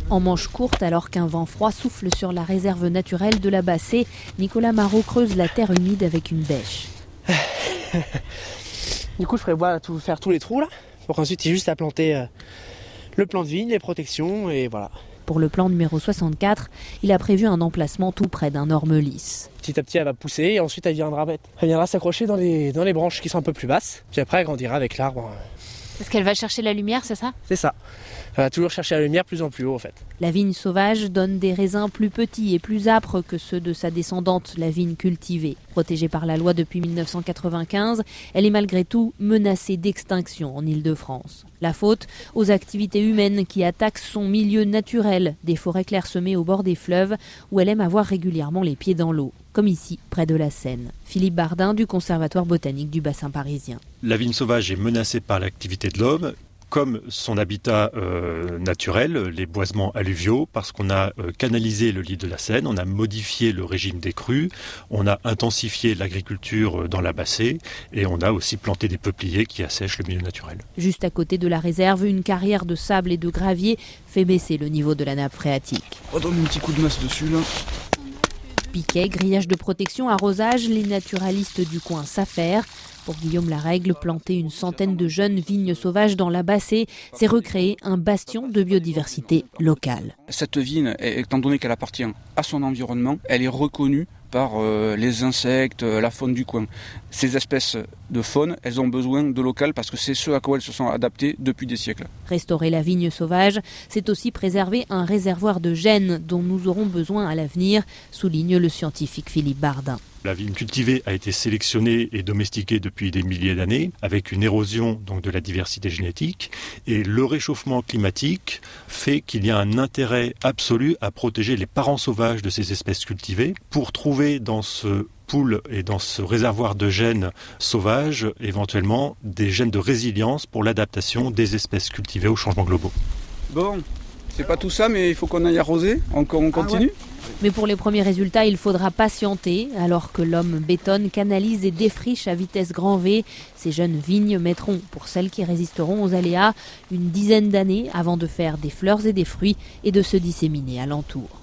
En manche courte, alors qu'un vent froid souffle sur la réserve naturelle de la Bassée, Nicolas Marot creuse la terre humide avec une bêche. Du coup, je prévois faire tous les trous là, pour qu'ensuite il y ait juste à planter le plan de vigne, les protections et voilà. Pour le plan numéro 64, il a prévu un emplacement tout près d'un orme lisse. Petit à petit, elle va pousser et ensuite elle viendra s'accrocher dans les branches qui sont un peu plus basses. Puis après, elle grandira avec l'arbre. Parce qu'elle va chercher la lumière, c'est ça ? C'est ça. Elle va toujours chercher la lumière plus en plus haut en fait. La vigne sauvage donne des raisins plus petits et plus âpres que ceux de sa descendante, la vigne cultivée. Protégée par la loi depuis 1995, elle est malgré tout menacée d'extinction en Île-de-France. La faute aux activités humaines qui attaquent son milieu naturel, des forêts clairsemées au bord des fleuves où elle aime avoir régulièrement les pieds dans l'eau, comme ici, près de la Seine. Philippe Bardin du Conservatoire botanique du bassin parisien. La vigne sauvage est menacée par l'activité de l'homme, comme son habitat naturel, les boisements alluviaux, parce qu'on a canalisé le lit de la Seine, on a modifié le régime des crues, on a intensifié l'agriculture dans la Bassée et on a aussi planté des peupliers qui assèchent le milieu naturel. Juste à côté de la réserve, une carrière de sable et de gravier fait baisser le niveau de la nappe phréatique. On donne un petit coup de masse dessus là. Piquet, grillage de protection, arrosage, les naturalistes du coin s'affairent. Pour Guillaume Larègle, planter une centaine de jeunes vignes sauvages dans la Bassée, c'est recréer un bastion de biodiversité locale. Cette vigne, étant donné qu'elle appartient à son environnement, elle est reconnue par les insectes, la faune du coin. Ces espèces de faune, elles ont besoin de local parce que c'est ce à quoi elles se sont adaptées depuis des siècles. Restaurer la vigne sauvage, c'est aussi préserver un réservoir de gènes dont nous aurons besoin à l'avenir, souligne le scientifique Philippe Bardin. La vigne cultivée a été sélectionnée et domestiquée depuis des milliers d'années, avec une érosion donc de la diversité génétique. Et le réchauffement climatique fait qu'il y a un intérêt absolu à protéger les parents sauvages de ces espèces cultivées pour trouver dans ce pool et dans ce réservoir de gènes sauvages, éventuellement des gènes de résilience pour l'adaptation des espèces cultivées aux changements globaux. Bon, c'est pas tout ça, mais il faut qu'on aille arroser. On continue ? Mais pour les premiers résultats, il faudra patienter. Alors que l'homme bétonne, canalise et défriche à vitesse grand V, ces jeunes vignes mettront, pour celles qui résisteront aux aléas, une dizaine d'années avant de faire des fleurs et des fruits et de se disséminer alentour.